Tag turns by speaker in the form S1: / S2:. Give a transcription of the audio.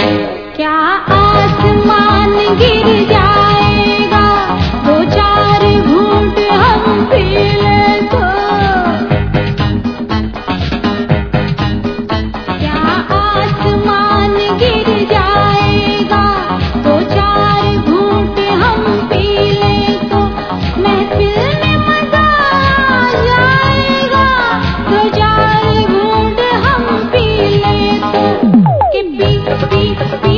S1: क्या आसमान गिर जाएगा, दो चार घूंट हम पी ले तो। क्या आसमान गिर जाएगा, दो चार घूंट हम पी ले तो। महफिल में मजा आ जाएगा, दो चार घूंट हम पी ले तो। कि पी पी पी